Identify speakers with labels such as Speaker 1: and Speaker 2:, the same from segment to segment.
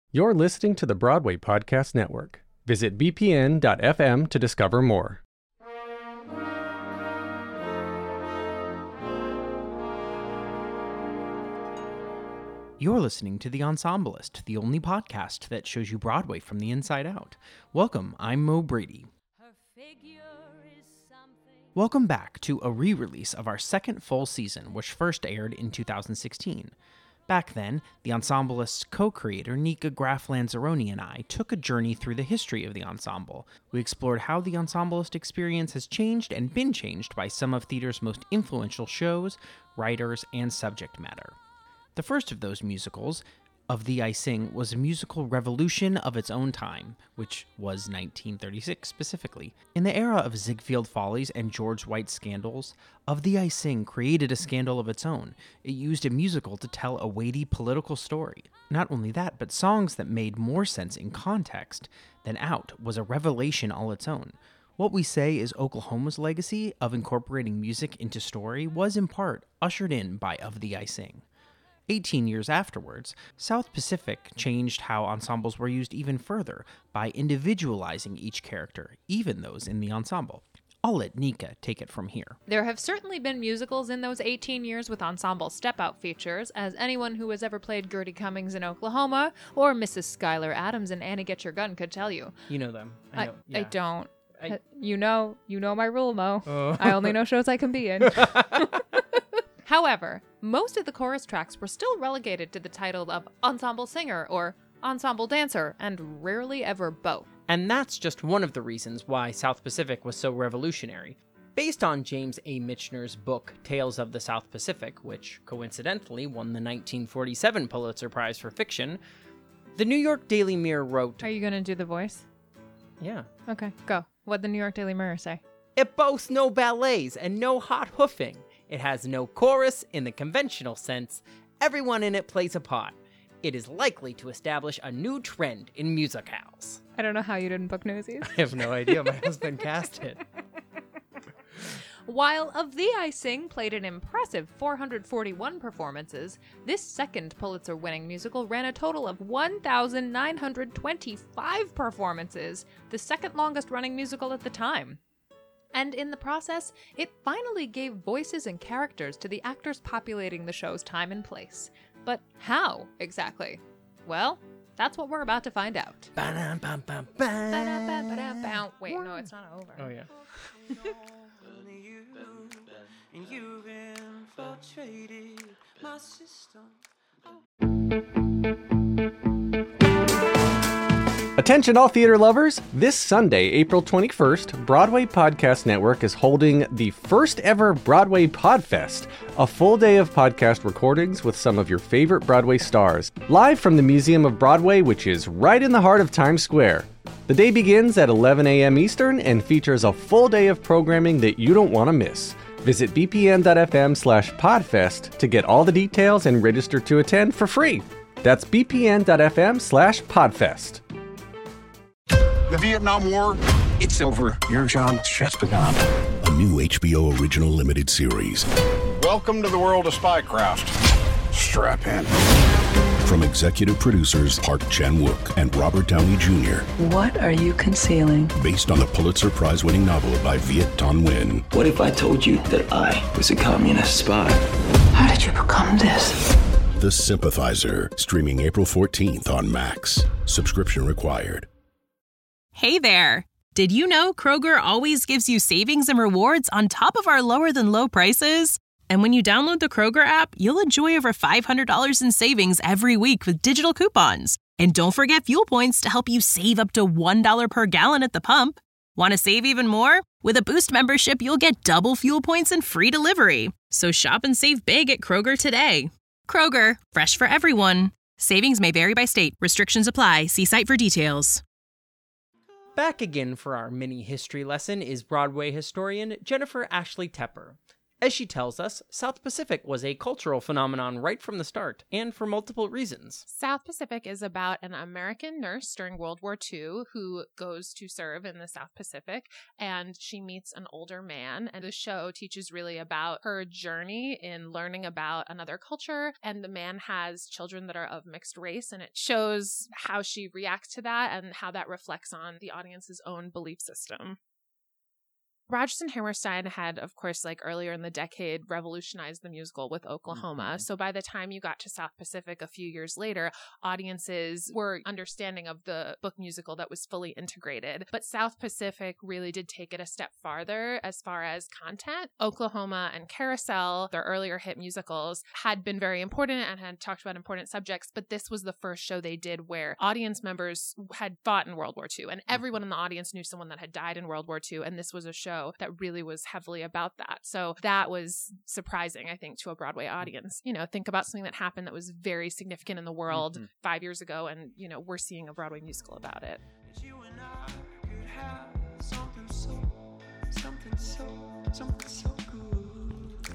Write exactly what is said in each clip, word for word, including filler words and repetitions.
Speaker 1: You're listening to the Broadway Podcast Network. Visit b p n dot f m to discover more.
Speaker 2: You're listening to The Ensemblist, the only podcast that shows you Broadway from the inside out. Welcome, I'm Mo Brady. Welcome back to a re-release of our second full season, which first aired in two thousand sixteen. Back then, The Ensemblist's co-creator Nika Graf Lanzaroni and I took a journey through the history of the ensemble. We explored how the Ensemblist experience has changed and been changed by some of theater's most influential shows, writers, and subject matter. The first of those musicals, Of Thee I Sing, was a musical revolution of its own time, which was nineteen thirty-six specifically. In the era of Ziegfeld Follies and George White's scandals, Of Thee I Sing created a scandal of its own. It used a musical to tell a weighty political story. Not only that, but songs that made more sense in context than out was a revelation all its own. What we say is Oklahoma's legacy of incorporating music into story was in part ushered in by Of Thee I Sing. Eighteen years afterwards, South Pacific changed how ensembles were used even further by individualizing each character, even those in the ensemble. I'll let Nika take it from here.
Speaker 3: There have certainly been musicals in those eighteen years with ensemble step-out features, as anyone who has ever played Gertie Cummings in Oklahoma or Missus Schuyler Adams in Annie Get Your Gun could tell you.
Speaker 2: You know them. I, know.
Speaker 3: I,
Speaker 2: yeah.
Speaker 3: I don't.
Speaker 2: I...
Speaker 3: You know, you know my rule, Mo.
Speaker 2: Oh.
Speaker 3: I only know shows I can be in. However, most of the chorus tracks were still relegated to the title of ensemble singer or ensemble dancer, and rarely ever both.
Speaker 2: And that's just one of the reasons why South Pacific was so revolutionary. Based on James A. Michener's book Tales of the South Pacific, which coincidentally won the nineteen forty-seven Pulitzer Prize for Fiction, the New York Daily Mirror wrote...
Speaker 3: Are you going to do the voice?
Speaker 2: Yeah.
Speaker 3: Okay, go. What'd the New York Daily Mirror say?
Speaker 2: It boasts no ballets and no hot hoofing. It has no chorus in the conventional sense. Everyone in it plays a part. It is likely to establish a new trend in musicals.
Speaker 3: I don't know how you didn't book Newsies.
Speaker 2: I have no idea. My husband cast it.
Speaker 3: While Of Thee I Sing played an impressive four hundred forty-one performances, this second Pulitzer-winning musical ran a total of one thousand nine hundred twenty-five performances, the second longest-running musical at the time. And in the process, it finally gave voices and characters to the actors populating the show's time and place. But how, exactly? Well, that's what we're about to find out.
Speaker 2: Ba-dum-bum-bum-bum.
Speaker 3: Ba-da-ba-ba-da-bow. Wait, no, it's not over.
Speaker 2: Oh, yeah.
Speaker 4: And you've infiltrated my system.
Speaker 1: Attention all theater lovers! This Sunday, April twenty-first, Broadway Podcast Network is holding the first ever Broadway Podfest, a full day of podcast recordings with some of your favorite Broadway stars, live from the Museum of Broadway, which is right in the heart of Times Square. The day begins at eleven a.m. Eastern and features a full day of programming that you don't want to miss. Visit b p n dot f m slash podfest to get all the details and register to attend for free. That's b p n dot f m slash podfest.
Speaker 5: The Vietnam War, it's over. Your job's just begun.
Speaker 6: A new H B O original limited series.
Speaker 5: Welcome to the world of spycraft. Strap in.
Speaker 6: From executive producers Park Chan-wook and Robert Downey Junior
Speaker 7: What are you concealing?
Speaker 6: Based on the Pulitzer Prize-winning novel by Viet Thanh Nguyen.
Speaker 8: What if I told you that I was a communist spy?
Speaker 7: How did you become this?
Speaker 6: The Sympathizer, streaming April fourteenth on Max. Subscription required.
Speaker 9: Hey there! Did you know Kroger always gives you savings and rewards on top of our lower-than-low prices? And when you download the Kroger app, you'll enjoy over five hundred dollars in savings every week with digital coupons. And don't forget fuel points to help you save up to one dollar per gallon at the pump. Want to save even more? With a Boost membership, you'll get double fuel points and free delivery. So shop and save big at Kroger today. Kroger, fresh for everyone. Savings may vary by state. Restrictions apply. See site for details.
Speaker 2: Back again for our mini history lesson is Broadway historian Jennifer Ashley Tepper. As she tells us, South Pacific was a cultural phenomenon right from the start, and for multiple reasons.
Speaker 10: South Pacific is about an American nurse during World War Two who goes to serve in the South Pacific, and she meets an older man, and the show teaches really about her journey in learning about another culture, and the man has children that are of mixed race, and it shows how she reacts to that and how that reflects on the audience's own belief system. Rodgers and Hammerstein had, of course, like earlier in the decade, revolutionized the musical with Oklahoma. Mm-hmm. So by the time you got to South Pacific a few years later, audiences were understanding of the book musical that was fully integrated. But South Pacific really did take it a step farther as far as content. Oklahoma and Carousel, their earlier hit musicals, had been very important and had talked about important subjects, but this was the first show they did where audience members had fought in World War Two, and everyone in the audience knew someone that had died in World War Two, and this was a show that really was heavily about that. So that was surprising, I think, to a Broadway audience. You know, think about something that happened that was very significant in the world mm-hmm. five years ago, and, you know, we're seeing a Broadway musical about it. You and I could have something so,
Speaker 3: something so, something so good.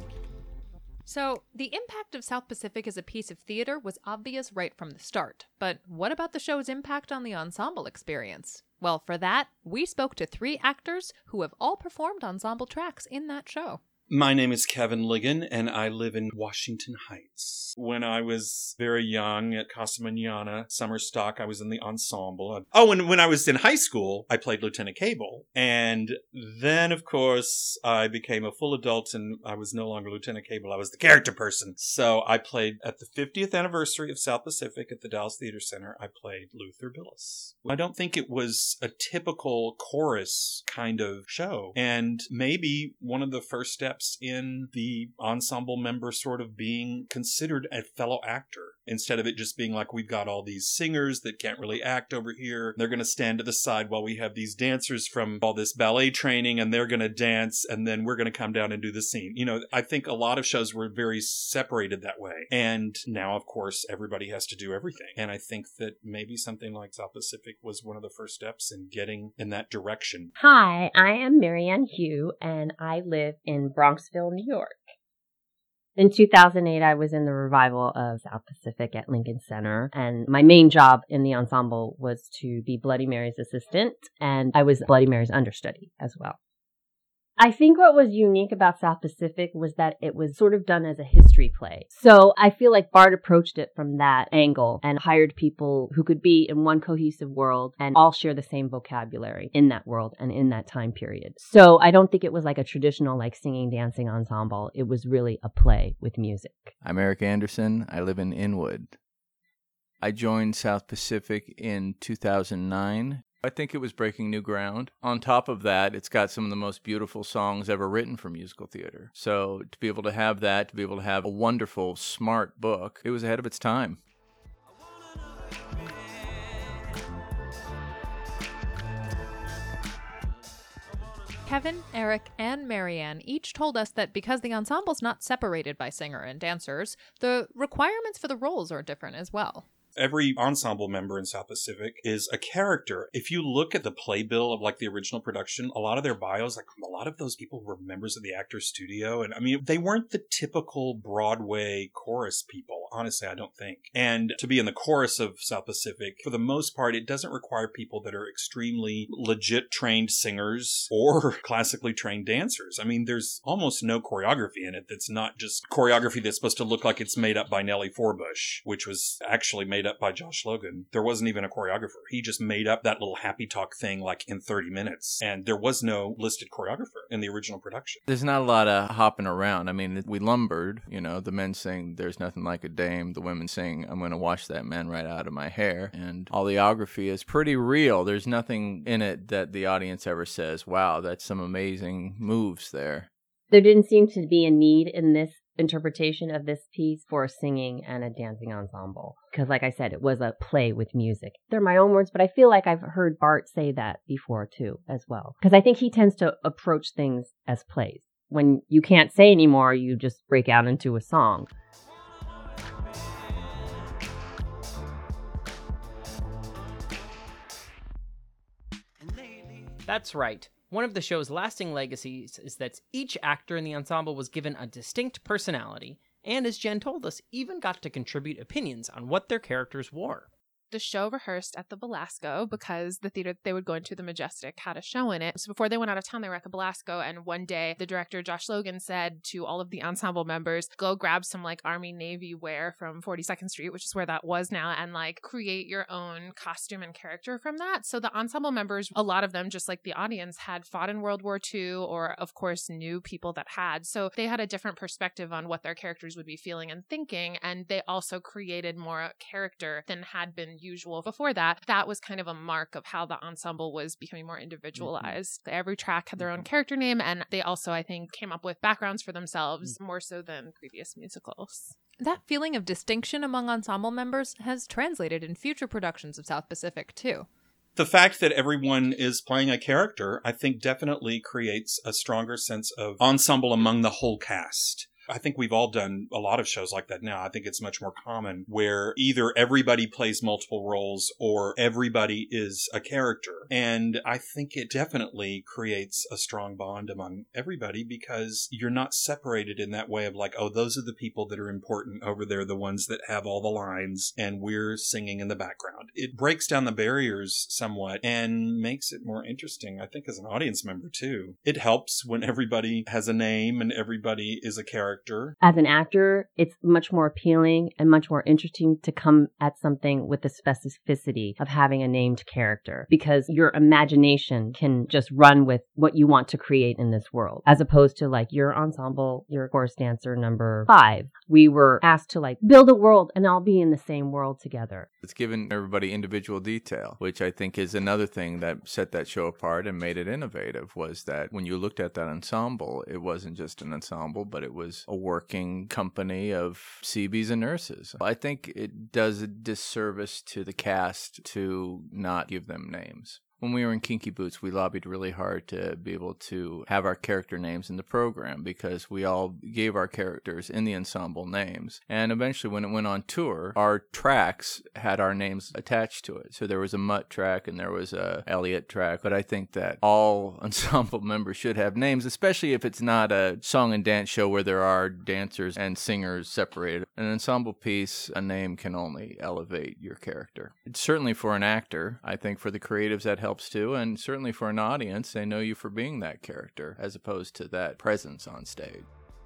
Speaker 3: So the impact of South Pacific as a piece of theater was obvious right from the start. But what about the show's impact on the ensemble experience? Well, for that, we spoke to three actors who have all performed ensemble tracks in that show.
Speaker 11: My name is Kevin Ligon, and I live in Washington Heights. When I was very young at Casa Manana, summer stock, I was in the ensemble. Oh, and when I was in high school, I played Lieutenant Cable. And then, of course, I became a full adult, and I was no longer Lieutenant Cable. I was the character person. So I played at the fiftieth anniversary of South Pacific at the Dallas Theater Center. I played Luther Billis. I don't think it was a typical chorus kind of show. And maybe one of the first steps in the ensemble member sort of being considered a fellow actor, instead of it just being like, we've got all these singers that can't really act over here. They're going to stand to the side while we have these dancers from all this ballet training, and they're going to dance, and then we're going to come down and do the scene. You know, I think a lot of shows were very separated that way. And now, of course, everybody has to do everything. And I think that maybe something like South Pacific was one of the first steps in getting in that direction.
Speaker 12: Hi, I am Marianne Hugh, and I live in Bronxville, New York. In two thousand eight, I was in the revival of South Pacific at Lincoln Center, and my main job in the ensemble was to be Bloody Mary's assistant, and I was Bloody Mary's understudy as well. I think what was unique about South Pacific was that it was sort of done as a history play. So I feel like Bard approached it from that angle and hired people who could be in one cohesive world and all share the same vocabulary in that world and in that time period. So I don't think it was like a traditional like singing, dancing ensemble. It was really a play with music.
Speaker 13: I'm Eric Anderson. I live in Inwood. I joined South Pacific in two thousand nine. I think it was breaking new ground. On top of that, it's got some of the most beautiful songs ever written for musical theater. So to be able to have that, to be able to have a wonderful, smart book, it was ahead of its time.
Speaker 3: Kevin, Eric, and Marianne each told us that because the ensemble's not separated by singer and dancers, the requirements for the roles are different as well.
Speaker 11: Every ensemble member in South Pacific is a character. If you look at the playbill of like the original production, a lot of their bios, like a lot of those people were members of the Actors Studio. And I mean, they weren't the typical Broadway chorus people. Honestly, I don't think. And to be in the chorus of South Pacific, for the most part, it doesn't require people that are extremely legit trained singers or classically trained dancers. I mean, there's almost no choreography in it that's not just choreography that's supposed to look like it's made up by Nellie Forbush, which was actually made up by Josh Logan. There wasn't even a choreographer. He just made up that little happy talk thing like in thirty minutes. And there was no listed choreographer in the original production.
Speaker 13: There's not a lot of hopping around. I mean, we lumbered, you know, the men sing, "There's nothing like a dame." The women sing, "I'm going to wash that man right out of my hair." And all the choreography is pretty real. There's nothing in it that the audience ever says, wow, that's some amazing moves there.
Speaker 12: There didn't seem to be a need in this interpretation of this piece for a singing and a dancing ensemble. Because like I said, it was a play with music. They're my own words, but I feel like I've heard Bart say that before too, as well. Because I think he tends to approach things as plays. When you can't say anymore, you just break out into a song.
Speaker 2: That's right. One of the show's lasting legacies is that each actor in the ensemble was given a distinct personality, and as Jen told us, even got to contribute opinions on what their characters wore.
Speaker 10: The show rehearsed at the Belasco because the theater that they would go into, the Majestic, had a show in it. So before they went out of town, they were at the Belasco, and one day the director, Josh Logan, said to all of the ensemble members, go grab some like Army Navy wear from forty-second Street, which is where that was now, and like create your own costume and character from that. So the ensemble members, a lot of them, just like the audience, had fought in World War Two or of course knew people that had. So they had a different perspective on what their characters would be feeling and thinking, and they also created more character than had been usual before that. That was kind of a mark of how the ensemble was becoming more individualized. Mm-hmm. Every track had their own character name, and they also, I think, came up with backgrounds for themselves mm-hmm. more so than previous musicals.
Speaker 3: That feeling of distinction among ensemble members has translated in future productions of South Pacific, too.
Speaker 11: The fact that everyone is playing a character, I think, definitely creates a stronger sense of ensemble among the whole cast. I think we've all done a lot of shows like that now. I think it's much more common where either everybody plays multiple roles or everybody is a character. And I think it definitely creates a strong bond among everybody because you're not separated in that way of like, oh, those are the people that are important over there, the ones that have all the lines, and we're singing in the background. It breaks down the barriers somewhat and makes it more interesting, I think, as an audience member too. It helps when everybody has a name and everybody is a character.
Speaker 12: As an actor, it's much more appealing and much more interesting to come at something with the specificity of having a named character because your imagination can just run with what you want to create in this world, as opposed to like your ensemble, your chorus dancer number five. We were asked to like build a world and all be in the same world together.
Speaker 13: It's given everybody individual detail, which I think is another thing that set that show apart and made it innovative, was that when you looked at that ensemble, it wasn't just an ensemble, but it was a working company of C Bs and nurses. I think it does a disservice to the cast to not give them names. When we were in Kinky Boots, we lobbied really hard to be able to have our character names in the program because we all gave our characters in the ensemble names. And eventually when it went on tour, our tracks had our names attached to it. So there was a Mutt track and there was a Elliot track. But I think that all ensemble members should have names, especially if it's not a song and dance show where there are dancers and singers separated. An ensemble piece, a name can only elevate your character. It's certainly for an actor. I think for the creatives that helps too, and certainly for an audience, they know you for being that character as opposed to that presence on stage.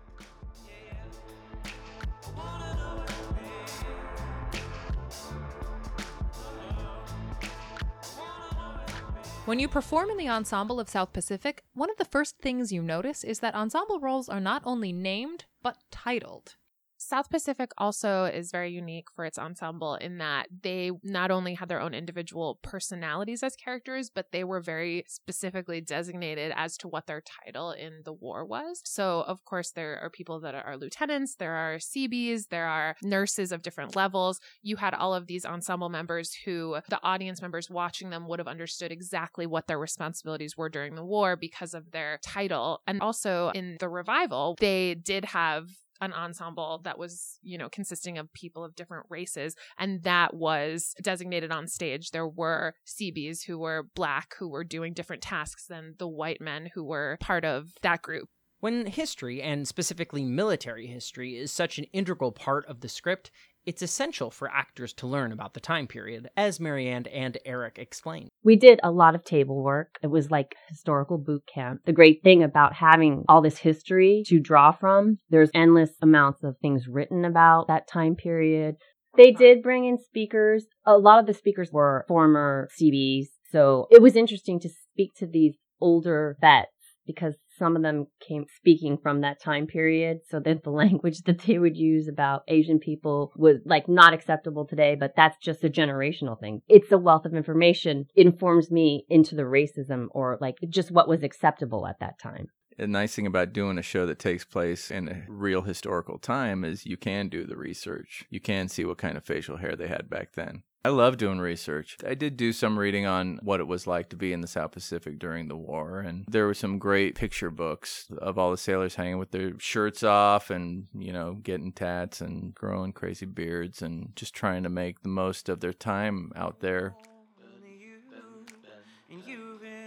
Speaker 3: When you perform in the ensemble of South Pacific, one of the first things you notice is that ensemble roles are not only named, but titled.
Speaker 10: South Pacific also is very unique for its ensemble in that they not only had their own individual personalities as characters, but they were very specifically designated as to what their title in the war was. So, of course, there are people that are lieutenants, there are C Bs, there are nurses of different levels. You had all of these ensemble members who the audience members watching them would have understood exactly what their responsibilities were during the war because of their title. And also in the revival, they did have an ensemble that was, you know, consisting of people of different races, and that was designated on stage. There were C Bs who were Black, who were doing different tasks than the white men who were part of that group.
Speaker 2: When history, and specifically military history, is such an integral part of the script, it's essential for actors to learn about the time period, as Marianne and Eric explained.
Speaker 12: We did a lot of table work. It was like historical boot camp. The great thing about having all this history to draw from, there's endless amounts of things written about that time period. They did bring in speakers. A lot of the speakers were former C Bs. So it was interesting to speak to these older vets because some of them came speaking from that time period, so that the language that they would use about Asian people was like not acceptable today, but that's just a generational thing. It's a wealth of information. It informs me into the racism or like just what was acceptable at that time.
Speaker 13: The nice thing about doing a show that takes place in a real historical time is you can do the research. You can see what kind of facial hair they had back then. I love doing research. I did do some reading on what it was like to be in the South Pacific during the war, and there were some great picture books of all the sailors hanging with their shirts off and, you know, getting tats and growing crazy beards and just trying to make the most of their time out there.
Speaker 4: And you've been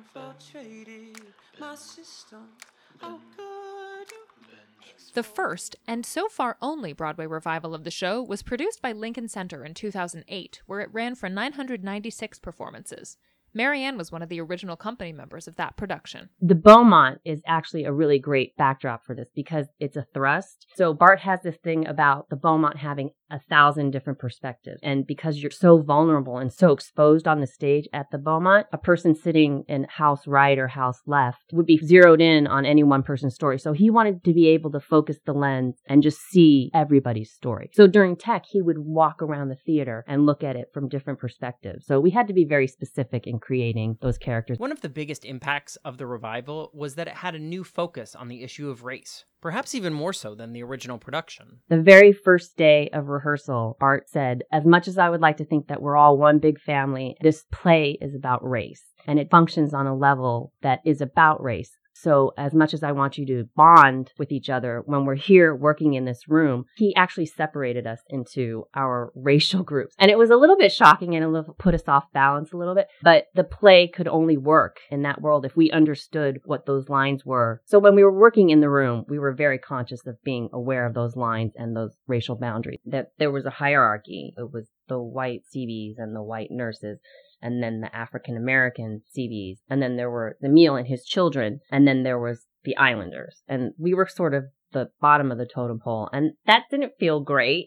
Speaker 4: infiltrated my system. How could you?
Speaker 3: The first, and so far only, Broadway revival of the show was produced by Lincoln Center in two thousand eight, where it ran for nine hundred ninety-six performances. Marianne was one of the original company members of that production.
Speaker 12: The Beaumont is actually a really great backdrop for this because it's a thrust. So Bart has this thing about the Beaumont having a thousand different perspectives. And because you're so vulnerable and so exposed on the stage at the Beaumont, a person sitting in house right or house left would be zeroed in on any one person's story. So he wanted to be able to focus the lens and just see everybody's story. So during tech, he would walk around the theater and look at it from different perspectives. So we had to be very specific in creating those characters.
Speaker 2: One of the biggest impacts of the revival was that it had a new focus on the issue of race, perhaps even more so than the original production.
Speaker 12: The very first day of rehearsal, Bart said, as much as I would like to think that we're all one big family, this play is about race, and it functions on a level that is about race. So as much as I want you to bond with each other when we're here working in this room, he actually separated us into our racial groups. And it was a little bit shocking and a little put us off balance a little bit, but the play could only work in that world if we understood what those lines were. So when we were working in the room, we were very conscious of being aware of those lines and those racial boundaries, that there was a hierarchy. It was the white C Vs and the white nurses, and then the African-American C Vs, and then there were Emil and his children, and then there was the Islanders. And we were sort of the bottom of the totem pole, and that didn't feel great,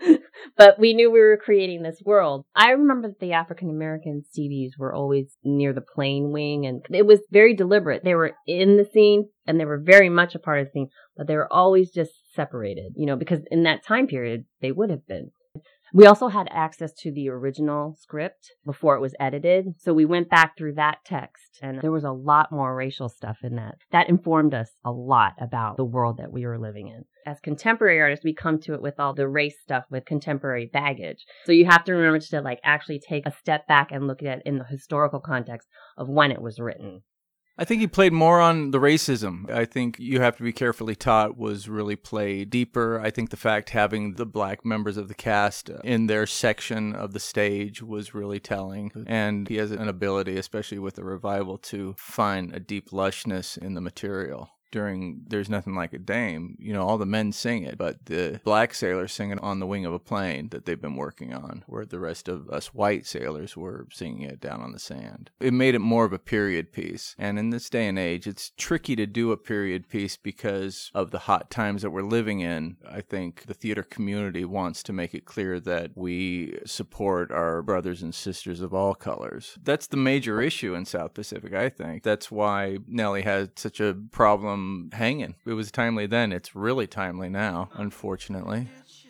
Speaker 12: but we knew we were creating this world. I remember that the African-American C Vs were always near the plane wing, and it was very deliberate. They were in the scene, and they were very much a part of the scene, but they were always just separated, you know, because in that time period, they would have been. We also had access to the original script before it was edited, so we went back through that text, and there was a lot more racial stuff in that. That informed us a lot about the world that we were living in. As contemporary artists, we come to it with all the race stuff with contemporary baggage. So you have to remember to like actually take a step back and look at it in the historical context of when it was written.
Speaker 13: I think he played more on the racism. I think You Have to Be Carefully Taught was really played deeper. I think the fact having the black members of the cast in their section of the stage was really telling. And he has an ability, especially with the revival, to find a deep lushness in the material. During There's Nothing Like a Dame, you know, all the men sing it, but the black sailors sing it on the wing of a plane that they've been working on, where the rest of us white sailors were singing it down on the sand. It made it more of a period piece. And in this day and age, it's tricky to do a period piece because of the hot times that we're living in. I think the theater community wants to make it clear that we support our brothers and sisters of all colors. That's the major issue in South Pacific, I think. That's why Nellie had such a problem hanging. It was timely then. It's really timely now, unfortunately.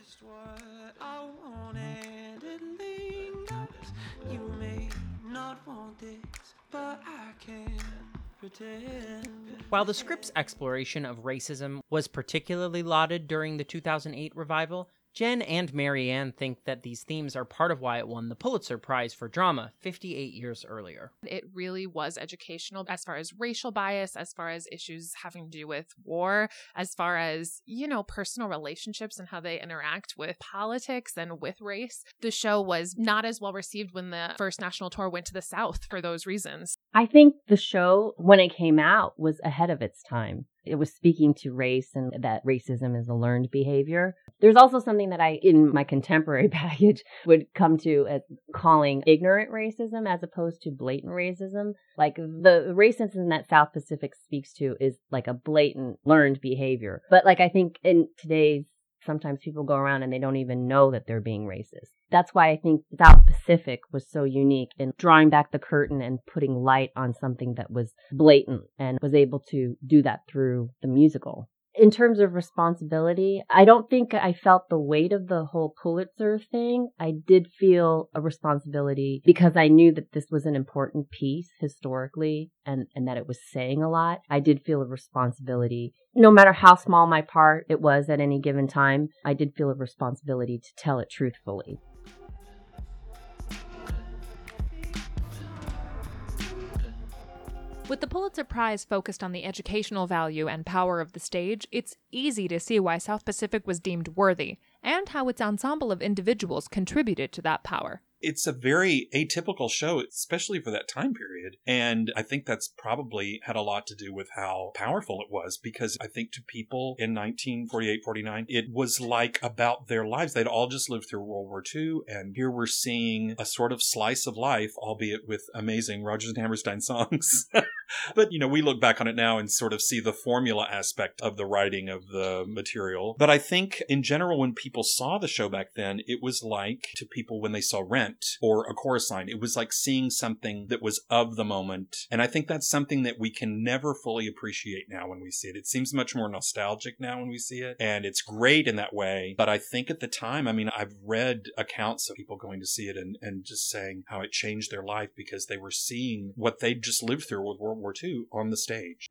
Speaker 2: While the script's exploration of racism was particularly lauded during the two thousand eight revival, Jen and Marianne think that these themes are part of why it won the Pulitzer Prize for Drama fifty-eight years earlier.
Speaker 10: It really was educational as far as racial bias, as far as issues having to do with war, as far as, you know, personal relationships and how they interact with politics and with race. The show was not as well received when the first national tour went to the South for those reasons.
Speaker 12: I think the show, when it came out, was ahead of its time. It was speaking to race and that racism is a learned behavior. There's also something that I, in my contemporary baggage, would come to as calling ignorant racism as opposed to blatant racism. Like the racism that South Pacific speaks to is like a blatant learned behavior. But like I think in today's, sometimes people go around and they don't even know that they're being racist. That's why I think South Pacific was so unique in drawing back the curtain and putting light on something that was blatant and was able to do that through the musical. In terms of responsibility, I don't think I felt the weight of the whole Pulitzer thing. I did feel a responsibility because I knew that this was an important piece historically and, and that it was saying a lot. I did feel a responsibility. No matter how small my part it was at any given time, I did feel a responsibility to tell it truthfully.
Speaker 3: With the Pulitzer Prize focused on the educational value and power of the stage, it's easy to see why South Pacific was deemed worthy, and how its ensemble of individuals contributed to that power.
Speaker 11: it's a very atypical show, especially for that time period. And I think that's probably had a lot to do with how powerful it was, because I think to people in nineteen forty-eight, forty-nine, it was like about their lives. They'd all just lived through World War Two. And here we're seeing a sort of slice of life, albeit with amazing Rodgers and Hammerstein songs. But, you know, we look back on it now and sort of see the formula aspect of the writing of the material. But I think in general, when people saw the show back then, it was like to people when they saw Rent or A Chorus Line, it was like seeing something that was of the moment. And I think that's something that we can never fully appreciate now when we see it. It seems much more nostalgic now when we see it. And it's great in that way. But I think at the time, I mean, I've read accounts of people going to see it and, and just saying how it changed their life because they were seeing what they'd just lived through with World War Two on the stage.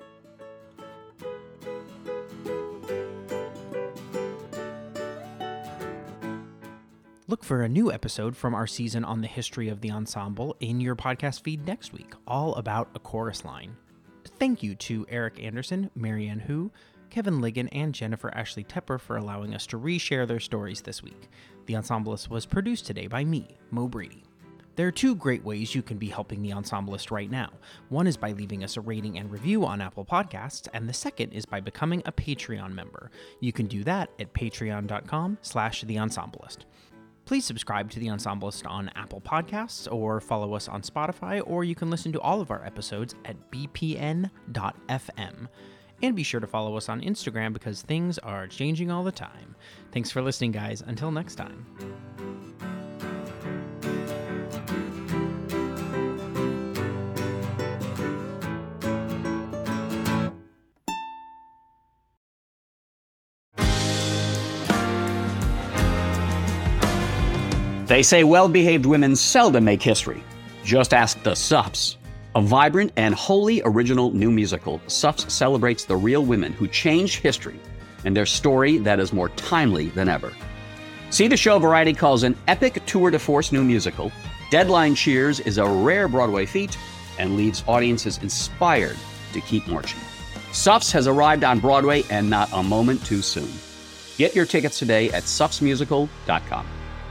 Speaker 2: Look for a new episode from our season on the history of the ensemble in your podcast feed next week, all about A Chorus Line. Thank you to Eric Anderson, Marianne Hu, Kevin Ligon, and Jennifer Ashley Tepper for allowing us to reshare their stories this week. The Ensemblist was produced today by me, Mo Brady. There are two great ways you can be helping The Ensemblist right now. One is by leaving us a rating and review on Apple Podcasts, and the second is by becoming a Patreon member. You can do that at patreon.com slash The Ensemblist. Please subscribe to The Ensemblist on Apple Podcasts or follow us on Spotify, or you can listen to all of our episodes at b p n dot f m. And be sure to follow us on Instagram because things are changing all the time. Thanks for listening, guys. Until next time.
Speaker 14: They say well-behaved women seldom make history. Just ask the Suffs. A vibrant and wholly original new musical, Suffs celebrates the real women who changed history and their story that is more timely than ever. See the show Variety calls an epic tour de force new musical. Deadline cheers is a rare Broadway feat and leaves audiences inspired to keep marching. Suffs has arrived on Broadway and not a moment too soon. Get your tickets today at suffs musical dot com.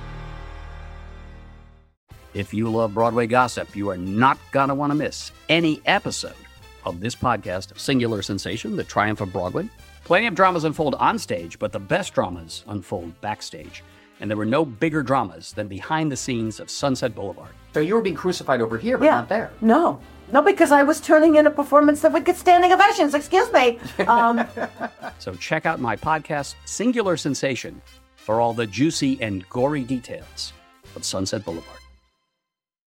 Speaker 14: If you love Broadway gossip, you are not going to want to miss any episode of this podcast, Singular Sensation, The Triumph of Broadway. Plenty of dramas unfold on stage, but the best dramas unfold backstage. And there were no bigger dramas than behind the scenes of Sunset Boulevard. So you were being crucified over here, but
Speaker 15: yeah.
Speaker 14: not there.
Speaker 15: No. No, because I was turning in a performance that would get standing ovations. Excuse me. Um...
Speaker 14: So check out my podcast, Singular Sensation, for all the juicy and gory details of Sunset Boulevard.